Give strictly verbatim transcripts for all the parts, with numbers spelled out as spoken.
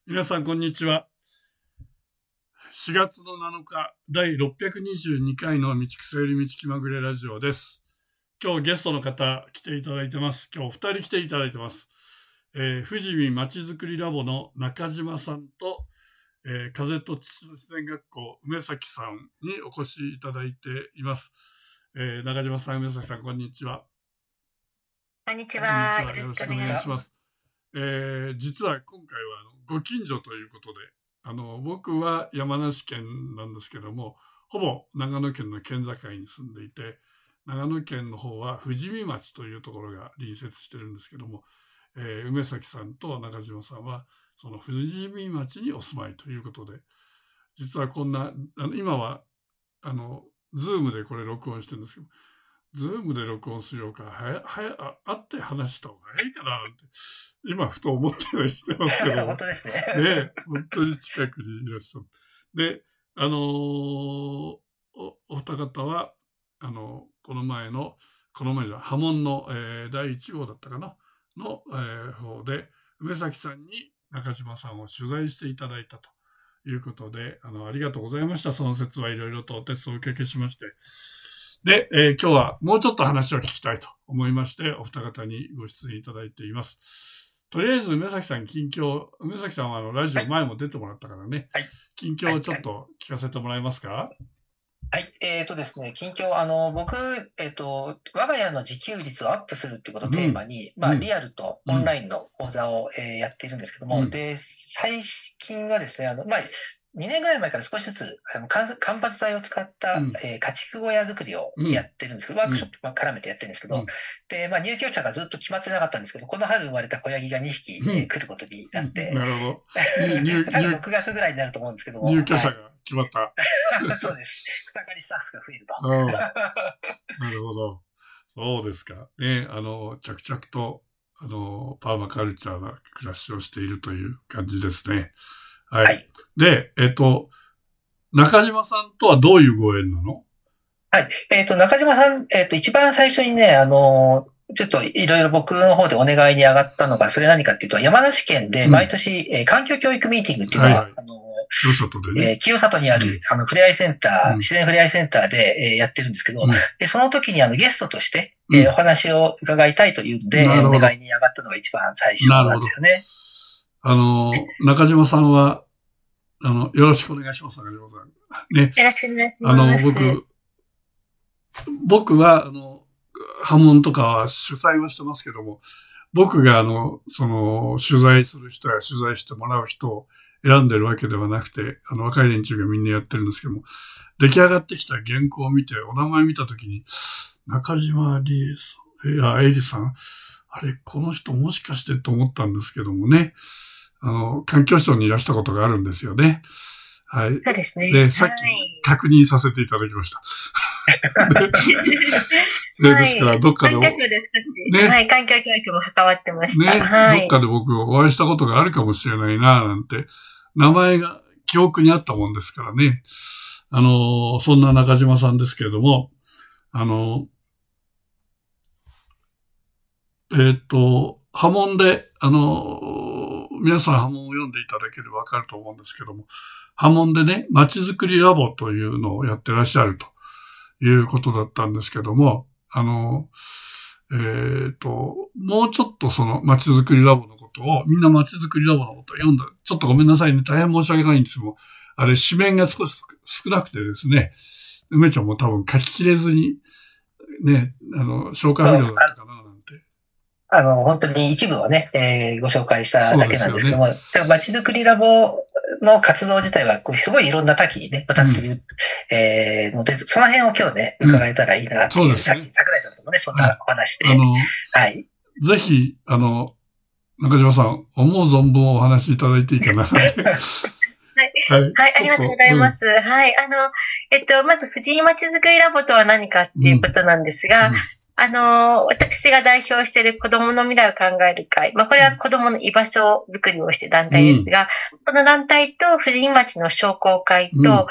皆さんこんにちは。しがつのなのかだいろっぴゃくにじゅうにかいの道草より道気まぐれラジオです。今日ゲストの方来ていただいてます。今日ふたり来ていただいてます。えー、富士見まちづくりラボの中島さんと、えー、風と土の自然学校梅崎さんにお越しいただいています。えー、中島さん、梅崎さん、こんにちは。 こんにちは。よろしくお願いします。 えー、実は今回はあのご近所ということで、あの僕は山梨県なんですけども、ほぼ長野県の県境に住んでいて、長野県の方は富士見町というところが隣接してるんですけども、えー、梅崎さんと中島さんはその富士見町にお住まいということで、実はこんなあの今はあの Zoom でこれ録音してるんですけど、ズームで録音するようか、はや、はや、会って話した方が早いかななんて、今ふと思ったりしてますけど。 本当ですね。 ね、本当に近くにいらっしゃる。で、あのー、お、お二方は、あの、この前の、この前じゃ、波紋の、えー、だいいち号だったかな、の、えー、方で、梅崎さんに中島さんを取材していただいたということで、あの、ありがとうございました。その説はいろいろとお手数をお受けしまして。で、えー、今日はもうちょっと話を聞きたいと思いまして、お二方にご出演いただいています。とりあえず、梅崎さん、近況、梅崎さんはあのラジオ前も出てもらったからね、はい、近況をちょっと聞かせてもらえますか？はい、 はい、えっ、ー、とですね、近況、あの、僕、えっ、ー、と、我が家の自給率をアップするっていうことをテーマに、うん、まあ、リアルとオンラインの講座を、うん、えー、やっているんですけども、うん、で、最近はですね、あの、まあ、にねんぐらい前から少しずつあの間伐材を使った、うんえー、家畜小屋作りをやってるんですけど、うん、ワークショップ絡めてやってるんですけど、うん、で、まあ、入居者がずっと決まってなかったんですけど、この春生まれた子ヤギがにひき、うんえー、来ることになって、 なるほど。 多分ろくがつぐらいになると思うんですけども。 入居者が決まった。 はい、そうです。草刈りスタッフが増えると。 なるほど。そうですか。ね、あの、着々と、あの、パーマカルチャーな暮らしをしているという感じですね。はい。はい、で、えっと、中島さんとはどういうご縁なの？ はい。えっと、中島さん、えっと、一番最初にね、あの、ちょっといろいろ僕の方でお願いに上がったのが、それ何かっていうと、山梨県で毎年、うんえー、環境教育ミーティングっていうのは、はいはい、あの、 清里でね。 えー、清里にある、うん、あの、ふれあいセンター、うん、自然ふれあいセンターで、えー、やってるんですけど、うん、で、その時にあの、ゲストとして、うん、えー、お話を伺いたいというんで、お願いに上がったのが一番最初なんですよね。 あの、中島さんは、あの、よろしくお願いします、中島さん。 ね。よろしくお願いします。 あの、僕、僕は、あの、波紋とかは主催はしてますけども、僕があの、その、取材する人や取材してもらう人を選んでるわけではなくて、あの、若い連中がみんなやってるんですけども、出来上がってきた原稿を見て、お名前見たときに、中島理恵さん、いや、エリさん、あれ、この人もしかしてと思ったんですけどもね、あの、環境省にいらしたことがあるんですよね。はい。 そうですね。 で、さっき確認させていただきました。で, でですから、どっかで。 環境省で少し、ね、はい、環境教育も関わってました。 ね、はい、どっかで僕お会いしたことがあるかもしれないな、なんて、名前が記憶にあったもんですからね。あの、そんな中島さんですけれども、あの、えー、っと、波紋で、あの、皆さん波紋を読んでいただければわかると思うんですけども、波紋でね、街づくりラボというのをやってらっしゃるということだったんですけども、あの、えー、っと、もうちょっとその街づくりラボのことを、みんな街づくりラボのことを読んだ。ちょっとごめんなさいね。大変申し訳ないんですけども、あれ、紙面が少し少なくてですね、梅ちゃんも多分書ききれずに、ね、あの、消化不良だったかな。 あの、本当に一部をね、えー、ご紹介しただけなんですけども、ね、まちづくりラボの活動自体は、すごいいろんな多岐にね、渡っている、うん、えー、ので、その辺を今日ね、伺えたらいいなっていう、うん、さっき桜井さんともね、そんなお話で。 はい。あの、 はい。 ぜひ、あの、中島さん、思う存分お話しいただいていいかなって。 はい、はい、はい、ありがとうございます。うん、はい、あの、えっと、まず、藤井まちづくりラボとは何かっていうことなんですが、うんうん、あの、私が代表している子供の未来を考える会。まあ、これは子供の居場所づくりをして団体ですが、うん、この団体と藤井町の商工会と、うん、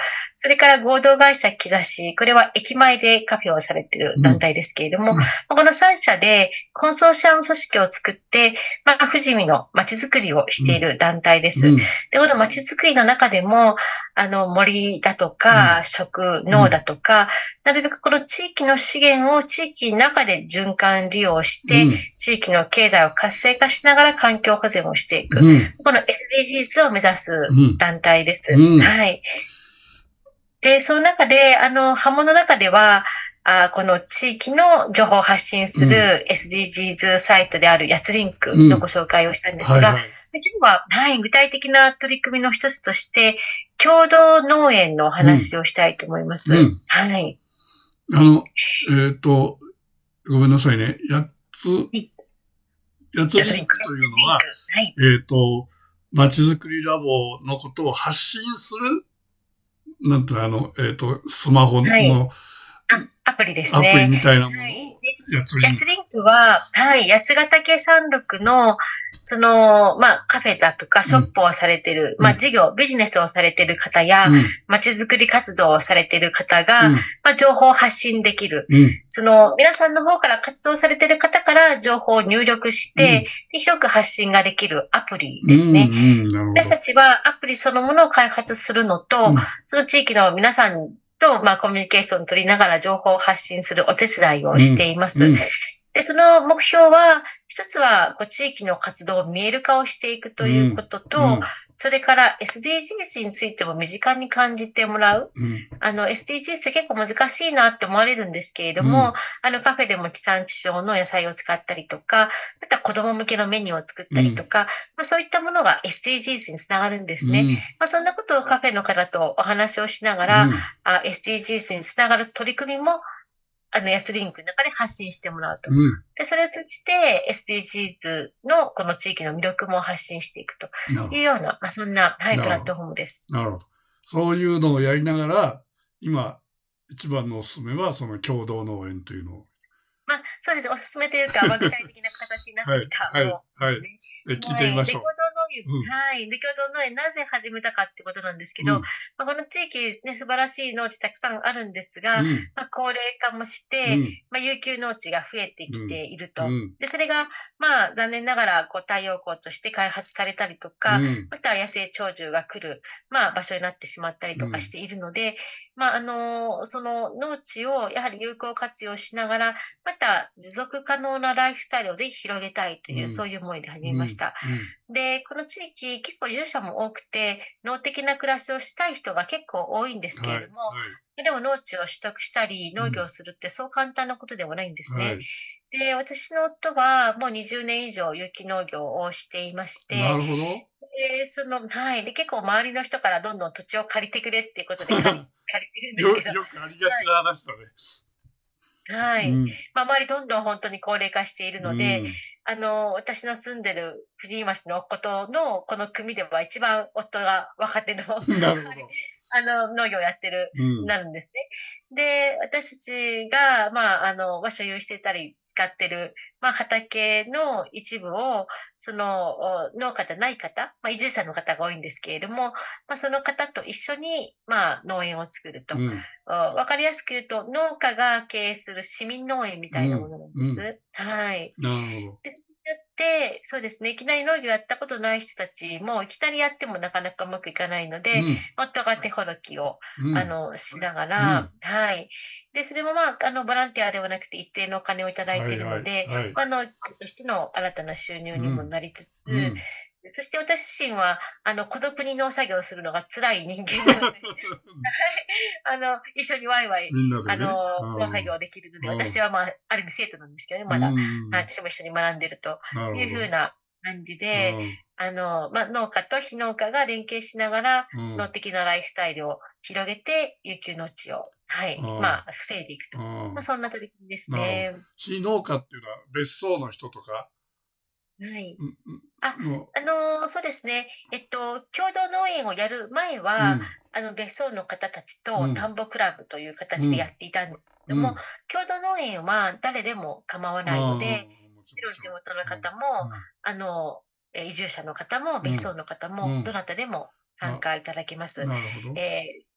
それから合同会社兆し、これは駅前でカフェをされている団体ですけれども、 うんこのさん社でコンソーシアム組織を作って、まあ、富士見の街づくりをしている団体です。 うんで、この街づくりの中でも、あの、森だとか、食、農だとか、なるべくこの地域の資源を地域の中で循環利用して、 うん地域の経済を活性化しながら環境保全をしていく。 うんこの エスディージーズ を目指すうん団体です。 うんはい。で、その中で、あの、波紋の中では、あこの地域の情報を発信する エスディージーズ サイトであるやつリンクのご紹介をしたんですが、 はいはいで今日は、はい、具体的な取り組みの一つとして、共同農園のお話をしたいと思います。 うんはい。 あの、えっと、ごめんなさいね。やつ、 いやつリンクというのは、 はい。 えっと、まちづくりラボのことを発信する、なんていうのあの、えっと、スマホはいのあ、アプリですアプリね。 みたいなものをはい。 やつリンク。 やつリンクは、はい、八ヶ岳山麓の、その、まあ、カフェだとか、ショップをされてる、 うんまあ、事業、ビジネスをされてる方や、 うん街づくり活動をされてる方が、 うんまあ、情報を発信できる。 うんその、皆さんの方から活動されてる方から情報を入力して、 うんで広く発信ができるアプリですね。 うんうんなるほど私たちはアプリそのものを開発するのと、 うんその地域の皆さんと、まあ、コミュニケーションを取りながら情報を発信するお手伝いをしています。 うんで、その目標は、一つは、こう、地域の活動を見える化をしていくということと、 うんそれから エスディージーズ についても身近に感じてもらう。 うんあの、エスディージーズ って結構難しいなって思われるんですけれども、 うんあの、カフェでも地産地消の野菜を使ったりとか、また子供向けのメニューを作ったりとか、まあ、そういったものが エスディージーズ につながるんですね。 うんまあ、そんなことをカフェの方とお話をしながら、 うんあ エスディージーズ につながる取り組みも、あの、やつリンクの中で発信してもらうと。 うんで、それを通じて エスディージーズ のこの地域の魅力も発信していくとなるほいうような、まあ、そんな、はい、 なるほどプラットフォームです。 どなるほど。そういうのをやりながら、今、一番のおすすめは、その共同農園というのを。 まあ、そうです。おすすめというか、まあ、具体的な形になってきたはいものですね。 え聞いてみましょう。 はい、レコード農園、 うんはい。レコード農園、なぜ始めたかってことなんですけど、 うんまあ、この地域ね、素晴らしい農地たくさんあるんですが、 うんまあ、高齢化もして、 うんまあ、有給農地が増えてきていると。 うんで、それが、まあ、残念ながら、こう、太陽光として開発されたりとか、 うんまた野生鳥獣が来る、まあ、場所になってしまったりとかしているので、まあ、あの、その農地をやはり有効活用しながら、また持続可能なライフスタイルをぜひ広げたいという、 うんそういう思いで始めました。 うんで、この地域、結構移住者も多くて、農的な暮らしをしたい人が結構多いんですけれども、 はいでも農地を取得したり、農業をするってそう簡単なことではないんですね。 はいで、私の夫はもうにじゅうねん以上有機農業をしていまして、 なるほど。 で、その、はい。で、結構周りの人からどんどん土地を借りてくれっていうことで借り借りてるんでよすけど、 よくありがちな話だね。 はい。 うんまあ、周りどんどん本当に高齢化しているので、 うんあの、私の住んでる藤井町のことのこの組では一番夫が若手のなるほど。 あの農業をやってる、 うんなるんですね。で、私たちが、まあ、あの、まあ、所有してたり使ってる、まあ、畑の一部を、その、お農家じゃない方、まあ、移住者の方が多いんですけれども、まあ、その方と一緒に、まあ、農園を作ると。 うんおわかりやすく言うと、農家が経営する市民農園みたいなものなんです。 うんはい。 なるほど。 で、それやって、そうですね、いきなり農業やったことない人たちも、いきなりやってもなかなかうまくいかないので、 うん夫が手ほどきを、 うんあの、しながら、 うんはい。で、それもまあ、あの、ボランティアではなくて一定のお金をいただいているので、 はいはいはいまあ、農家としての新たな収入にもなりつつ、 うんそして私自身は、あの、孤独に農作業をするのが辛い人間なので、あの、一緒にワイワイ、 みんなでね。 あの、 うん農作業できるので、 うん私はまあ、ある意味生徒なんですけどね、まだ、 うんはい私も一緒に学んでるとなるほど。 いうふうな感じで、 うんあの、まあ、農家と非農家が連携しながら、 うん農的なライフスタイルを広げて、有給農地を、はい、 うんまあ、防いでいくと。 うんまあ、そんな取り組みですなね。 非農家っていうのは別荘の人とか、 はい。 うんあうんもあのーそうですね。えっと、共同農園をやる前うは、 うんあの、別荘の方たちうんと田んぼクラブという形でやっていたんですけども、 うん共同農園は誰でも構わないので、 うんもちろん地元の方も、 うんあの、えー移住者の方も、別荘の方も、 うんどなたでも参加いただけます。 なるほど。 えー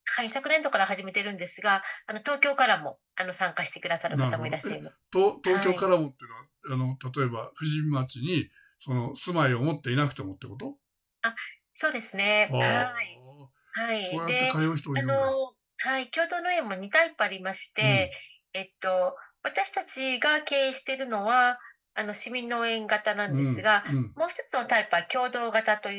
はい、昨年度から始めてるんですが、あの東京からもあの参加してくださる方もいらっしゃいます。 と東京はい。 からもっていうのは、あの例えば富士見町にその住まいを持っていなくてもってこと？ あ、そうですね。 あはい。はあ、そうい。で、 やって通う人がいあるんだ。 の、はい、共同農園もにタイプありましうん、 て、えっと、私たちが経営しているのは、あの、市民農園型なんうん、 ですが、 うん、 もう一つのタイプは共同型といって、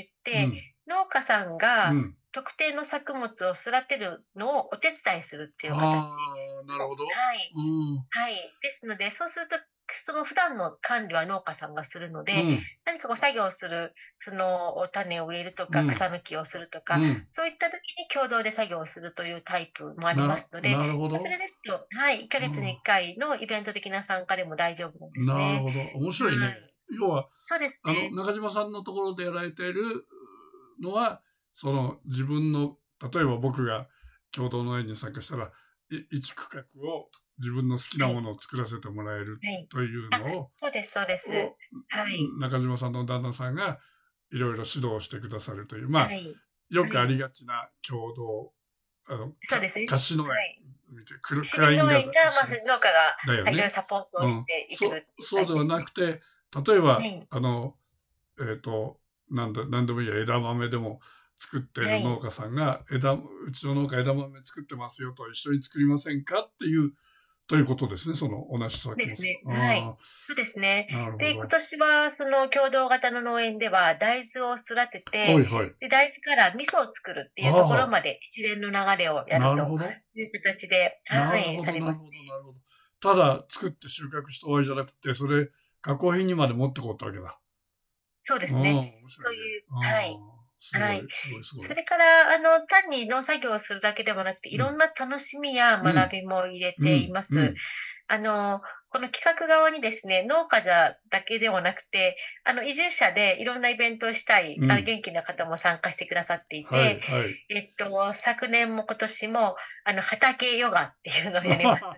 うん、 農家さんがうん。 特定の作物を育てるのをお手伝いするっていうあ形あ、なるの、 ほど。 はい、 うん、 はい。ですので、そうすると、その普段の管理は農家さんがするので、 うん、 何かこう作業をする、そのお種を植えるとか、 うん、 草抜きをするとか、 うん。 そういった時に共同で作業をするというタイプもありまな、 すので、 なるほそれど。 ですと、はい、いっかげつにいっかいのイベント的な参加でも大丈夫なんですね。 なるほど。面白いね。 はい。 要は、 そうですあの、 ね。 中島さんのところでやられているのは、その自分の、例えば僕が共同農園に参加したら、い一区画を自分の好きなはい。 ものを作らせてもらえるはい。 というあ、 のを、 そうですそうです。 をはい。 中島さんの旦那さんがいろいろ指導してくださるという、まあ、 はい。 よくあはい。 りがちな共同、あの、かそうですね。 貸し農園はい。 見て、クラ市クラインが民農園が、まあ、 しその農家が、はい、いろいろだよね。 サポートをうん。 していくそっていうそうではタイプですね。 なくて、例えば、 はい。 あの、えっと、なんだ、なんでもいいや、枝豆でも作っていはい。 る農家さんが、枝、うちの農家枝豆作ってますよと一緒に作りませんかっていう、ということですね、その同じ作物。 ですね。はい。 あそうですね。 あ、なるほで、今ど。 年はその共同型の農園では大豆を育てて、 はいはい。 で、大豆から味噌を作るっていうところああ、 まで一連の流れをやるなるとほど。 いう形で、はい、 なるほど、 されますね。 なるほど、なるほど。ただ作って収穫して終わりじゃなくて、それ、加工品にまで持ってこうってわけだ。 そうでうん、 すね。 面白いね。 そういう、はい。 ああ、すはい。 ごい、すごい、すごい。 それから、あの、単に農作業をするだけでもなくて、いうん、 ろんな楽しみやうん、 学びも入れていうん、 ます。 うん。 あの、この企画側にですね、農家じゃだけではなくて、あの、移住者でいろんなイベントをしたい、あの、 うん。 元気な方も参加してくださっていて、 はい、はい。 えっと、昨年も今年も、あの、畑ヨガっていうのをやります。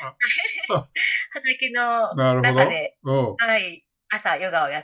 畑のなるほど。 中で、 おはい、朝ヨガをやって、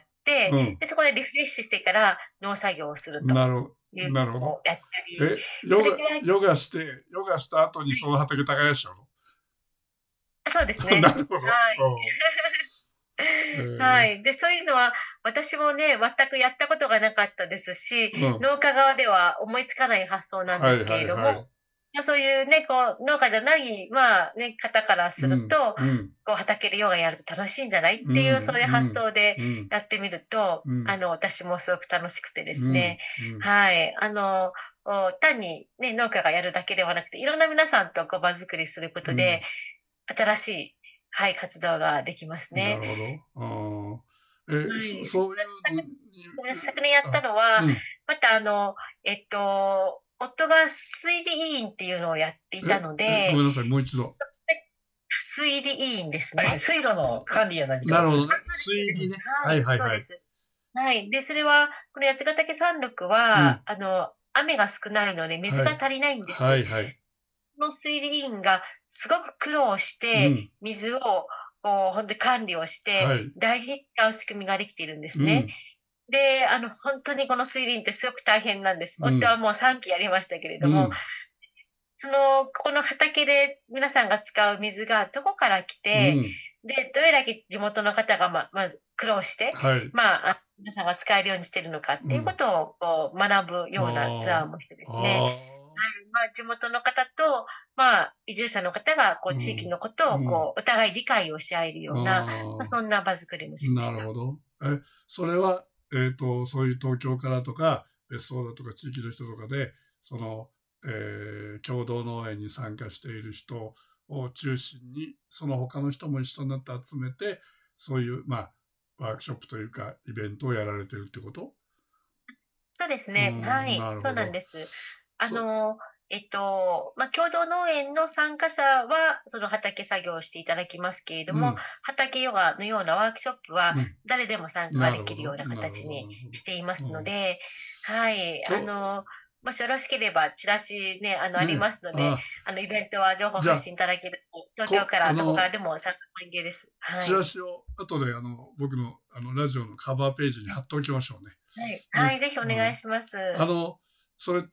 うん。 で、そこでリフレッシュしてから農作業をするとなるいうなるほど。 のをやったり、 え、ヨガそれから、はい、 ヨガして、ヨガした後にその畑耕しちゃうそうですの？なね。 るほど。 はい。 おえー、 はい。で、そういうのは、私もね、全くやったことがなかったですし、 うん。 農家側では思いつかない発想なんですはいけれども、 はいはい。 まあ、そういうね、こう、農家じゃない、まあね、方からするうん、 と、 うん、 こう、畑でヨガやると楽しいんじゃないっうん、 ていう、そういううん、 発想でうん、 やってみると、 うん、 あの、私もすごく楽しくてでうん、 すね。 うん。 はい。あの、お単にね、農家がやるだけではなくて、いろんな皆さんとこう場作りすることで、 うん。 新しい、はい、活動ができますね。 なるほど。ああ。え、そはい。そそういうのに、 ごめんなさい、昨年やったあ、 のは、 うん。 またあの、えっと、夫が推理委員っていうのをやっていたえ、 のえ、ごで、 めんなさい、もう一度。 推理委員ですあ、 ね。 す水路の管理や何かをする。 なるほどね。 あ、そうです、そうです。 推理ね。ははい、 いはいはい。 そうです。はい。で、それは、この八ヶ岳山麓は、 うん。 あの、雨が少ないので水はい。 が足りないんです。 はいはい。 の推理委員がすごく苦労して、 うん。 水を、こう、本当に管理をして、 はい。 大事に使う仕組みができているんですね。 うん。 で、あの、本当にこの水林ってすごく大変なんです。 うん。 夫はもうさんきやりましたけれども、 うん。 その、ここの畑で皆さんが使う水がどこから来て、 うん。 で、どれだけ地元の方がま、まず苦労して、 はい。 まあ、あ皆さんが使えるようにしているのかっていうこうん。 とをこう学ぶようなツアーあもしてであ。 すね。 ああ。 はい、まあ、地元の方と、まあ、移住者の方が、こう、地域うん。 のことを、 うん。 こう、お互い理解をし合えるような、まあ、 ああ。 そんな場作りもしまなした。 るほど。え、それは、えっと、そういう東京からとか、別荘だとか地域の人とかで、その、えー共同農園に参加している人を中心に、その他の人も一緒になって集めて、そういう、まあ、ワークショップというか、イベントをやられてるってこと？ そうですうね。はん、 い。そうなるほど。 なんです。あそ、 の、えっと、まあ、共同農園の参加者は、その畑作業をしていただきますけれども、 うん、 畑ヨガのようなワークショップは、 うん。 誰でも参加がなるほど、 できるようななるほど、 形になるほしていますど。うん。 ので、はい。あ今の、もしよろしければ、チラシね、あの、あ日、 りね、 ますので、 あ、 あの、イベントは情報じゃあ、 発信いただけると、東京こ、 からどこからあの、 でも参加歓迎です。はチラい。 シを後であの僕のあのラジオのカバーページに貼っておきましょうね。 はい。はね。 い。ぜひおうん。 願いします。 あの、それって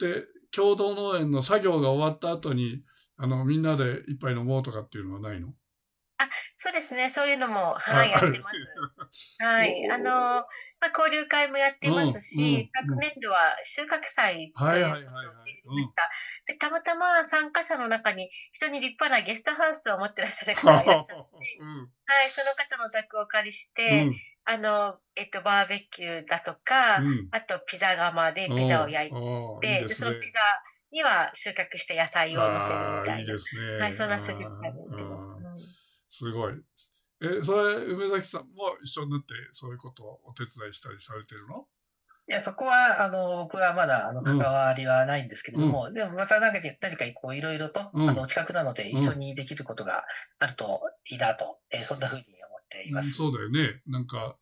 共同農園の作業が終わった後に、あの、みんなで一杯飲もうとかっていうのはないの？ あ、そうですね。そういうのも、 あ、 はい、やある。 ってます。はい。あの、 おまあ、交流会もやってまうん、うすし、 ん、 昨うん。 年度は収穫祭はいはいはいはい。 ということでやりました。で、たまたま参加者の中に人に立派なゲストハウスを持ってらっしゃる方がいらっしゃって、 うん、 はい、その方のお宅をお借りしうて、 ん、 あの、えっと、バーベキューだとか、 うん。 あとピザ窯でピザをお焼いお、いいて、で、 ですね。 そのピザには収穫した野菜を乗せるみああ、 たいな。 いいですね。 はい、そんな収穫あ祭もやってます。 あ、 うん。 すごい。え、それ、梅崎さんも一緒になってそういうことをお手伝いしたりされてるの？ いや、そこは、あの、僕はまだ、あの、関うん、 わりはないんですけれうん、 ども、でもまた何か、何かこう、いろいろと、あの、 うん、 近くなので一緒うん。 にできることがあるといいなと、えーそんな風に思っていうん、 ます。 そうだよね。なんか、 はい。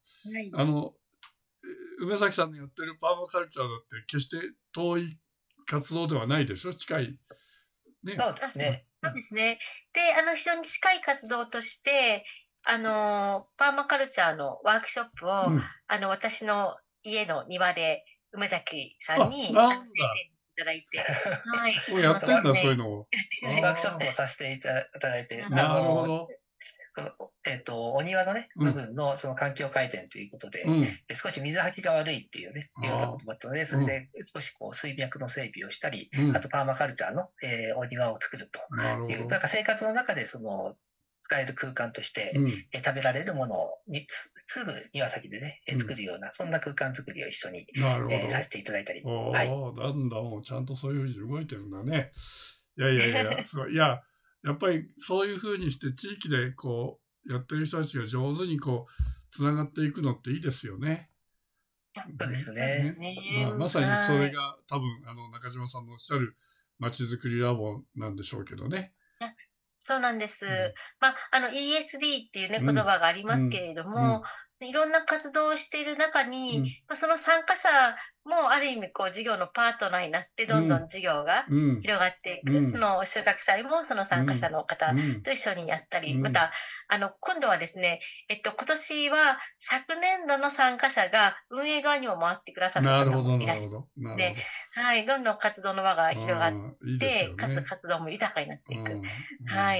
あの、え梅崎さんのやってるパーマカルチャーだって決して遠い活動ではないでしょ？近い。ね。 そうですうん、 ね。 うん。 そうですね。で、あの、非常に近い活動として、あの、パーマカルチャーのワークショップを、 うん。 あの、私の家の庭で梅崎さんあ、 に、あの、 なんだ。 先生にいただいて、はい、 もうあの、 やってんだ、そういう昨年、 のを。 やってないワークショップをあさせていただいて、 あ、 あなるほの、 ど。 その、えっと、お庭のね、部うん、 分のその環境改善ということで、 うん。 え少し水はきが悪いっていうね、いうようなああ、 こともあったので、そうん、 れで少しこう水脈の整備をしたり、 うん。 あとパーマカルチャーの、えーお庭を作るという、なんなるほど。 か生活の中でその、使える空間として、 うん、 えー食べられるものをにすすぐ庭先でね、えーうん。 作るような、そんな空間作りを一緒に、 なるほえーさど。 せていただいたり、はい。 おお、なんだ、もうちゃんとそういうふうに動いてるんだね。いやいやいや、すごい。いや、やっぱりそういうふうにして地域でこう、やってる人たちが上手にこう、つながっていくのっていいですよね。 そうでね、 すね。 ね。まあ、まさにそはい。 れが多分、あの、中島さんのおっしゃるまちづくりラボなんでしょうけどね。 あ、そうなんです。 うん、 まあ、あの イーエスディー っていうね、言うん、 葉がありうん、 ますけれども、 うん、 いろんな活動をしている中に、 うん、 まあ、その参加者もある意味こう事業のパートナーになって、どんどんうん、 事業がうん、 広がっていく。そうん、 の収穫祭もその参加者うん、 の方うん、 と一緒にやったり、まうん。 た、あの、今度はですね、えっと、今年は昨年度の参加者が運営側にも回ってくださる方なるほど、 もいらっしなるほど、なゃって、 るほど。 はい、どんどん活動の輪が広がっああ、いいですて、 よね。 かつ活動も豊かになっていく。 うん、うん、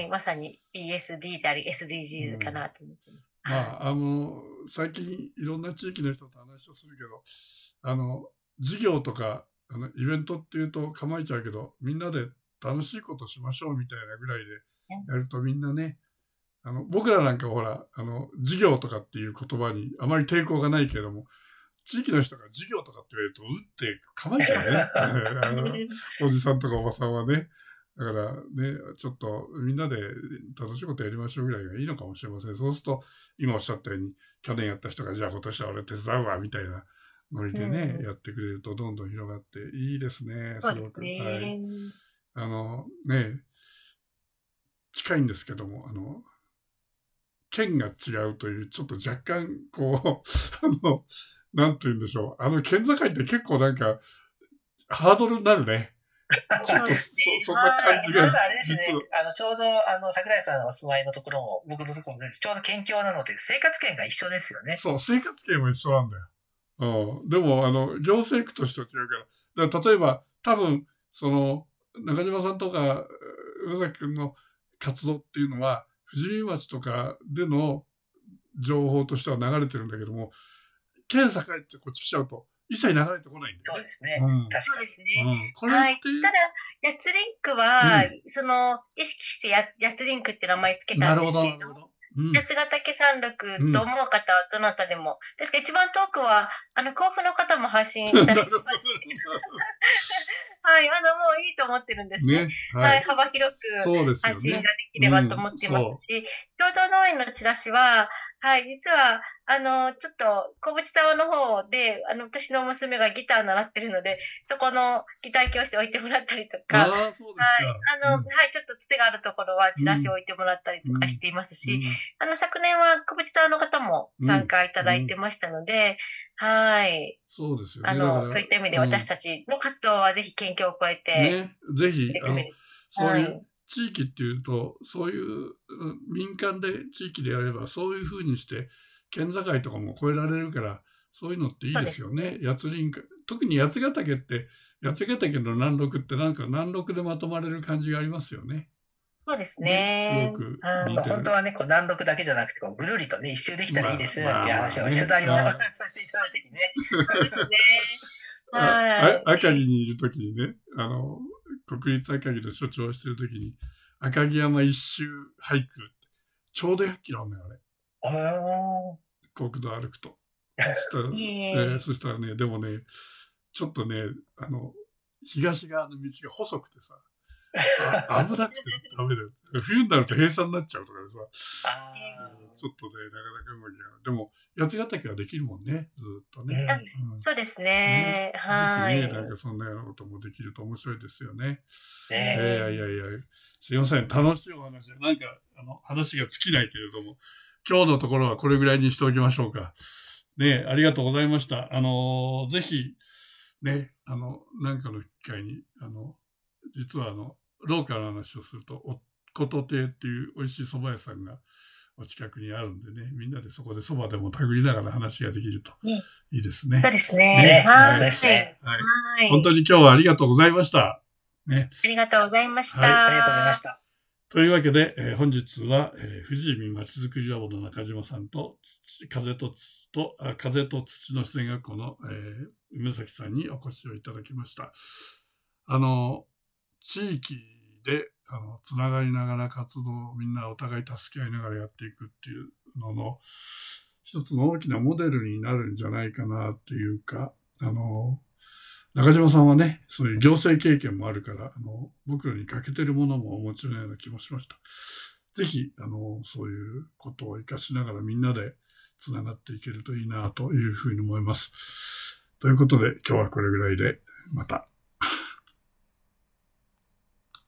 はい、まさに イーエスディー であり エスディージーズ かうん。 なと思ってます。 まはい。 あ、あの、最近いろんな地域の人と話をするけど、あの、事業とか、あの、イベントっていうと構えちゃうけど、みんなで楽しいことしましょうみたいなぐらいでやるとみんなね、あの、僕らなんかほら、あの、事業とかっていう言葉にあまり抵抗がないけれども、地域の人が事業とかって言われると、うって構えちゃうね。あの、おじさんとかおばさんはね。だからね、ちょっとみんなで楽しいことやりましょうぐらいがいいのかもしれません。そうすると、今おっしゃったように、去年やった人が、じゃあ今年は俺手伝うわ、みたいなノリうでね、 ん、 やってくれるとどんどん広がっていいですね、 そうですすごく。はい。 ね。 あの、ね、近いんですけども、あの、県が違うという、ちょっと若干、こう、あの、なんて言うんでしょう。あの、県境って結構なんか、ハードルになるね。ちょっと、 そうですね。 そ、そんなはい。 感じが、 まずあれですね。 実は。 あの、ちょうど、あの、桜井さんのお住まいのところも、僕のところも全然ちょうど県境なので、生活圏が一緒ですよね。 そう、生活圏も一緒なんだよ。うん。でも、あの、行政区としては違うから。だから例えば、多分、その、中島さんとか、宇崎君の活動っていうのは、富士見町とかでの情報としては流れてるんだけども、県境ってこっち来ちゃうと、一切流れてこないんだよね。 そうですね。 うん。 確かに。そうですね。 うん。これっはい。 て、 ただ、やつリンクは、 うん。 その、意識してや、やつリンクって名前つけたんなるほど、 ですけれども、 なるほど。うん。 八ヶ岳山麓とうん。 思う方はどなたでも。ですから一番遠くは、あの、甲府の方も発信いただいてなるほど。 ますし。はい。あの、もういいと思ってるんですね。 ね。ははい。 い。 幅広くそうですよ発信がでね。 きればとうん。 思ってますそし、共同農園のチラシは、はい。実は、あの、ちょっと、小淵沢の方で、あの、私の娘がギター習ってるので、そこのギター教室置いてもらったりとう。 か、 ああ、そうですか。 はい。あの、はうん。 い。ちょっとつてがあるところはチラシうん。 置いてもらったりとかしうん。 ていますし、 うん。 あの、昨年は小淵沢の方もうん。 参加いただいてうん。 ましたので、はい。 そうですよね。だかあの、 ら、 そういった意味でうん。 私たちの活動はぜひ県境を越えてね。ぜひ、あの、 取り組める。 そういうはい。 地域っていうと、そういううん民間で地域でやれば、そういうふうにして、県境とかも越えられるから、そういうのっていいそうですよね。 ですね。 八つ林特に八ヶ岳って、 八ヶ岳の南麓ってなんか南麓でまとまれる感じがありますよね。 そうですね、すごね。 くうん。 まあ、 似てる。 本当はね、こう南麓だけじゃなくて、こうぐるりとね、一周できたらいいですまあっていう話を、取まあまあね。 材をあさせていただいた時にね。 そうですね。 あはい。 あ赤城にいる時にね、あの、国立赤城の所長をしてる時に、赤城山一周ハイク、ちょうどひゃっキロあるのよ、あれ。 ああ。 国道歩くと。そしたら、 いええいえ。 ーそしたらね、でもね、ちょっとね、あの、東側の道が細くてさ、あ危なくてダメだよ。冬になると閉鎖になっちゃうとかでさ、 あうんちょっとね、なかなかうまくいかない。でも、八ヶ岳はできるもんね、ずーっとね。 あ。 うんそうですね、 ね。 ぜはひね、なんい。 かそんなようなこともできると面白いですよね。 ねえーいやいやいや、すいません、楽しいお話で、なんかあの話が尽きないけれども、今日のところはこれぐらいにしておきましょうか。ね、ありがとうございました。あのーぜひ、ね、あの、なんかの機会に、あの、実はあの、ローカルな話をすると、おこと亭っていう美味しい蕎麦屋さんがお近くにあるんでね、みんなでそこで蕎麦でもたぐりながら話ができるとねいいですね。 そうですねね。 ははいい。 ですね。 はい。 はい。 本当に今日はありがとうございました。ね。 ありがとうございましはいた。 ありがとうございました。 というわけで、えー本日は、えー、藤井民まちづくりラボの中島さんと、土風と土と、あ風と土の自然学校の、えー梅崎さんにお越しをいただきました。あの、地域で、あの、つながりながら活動をみんなお互い助け合いながらやっていくっていうのの、一つの大きなモデルになるんじゃないかなっていうか、あの、中島さんはね、そういう行政経験もあるから、あの、僕らに欠けてるものもお持ちのような気もしました。ぜひ、あの、そういうことを活かしながらみんなでつながっていけるといいなというふうに思います。ということで、今日はこれぐらいで、また。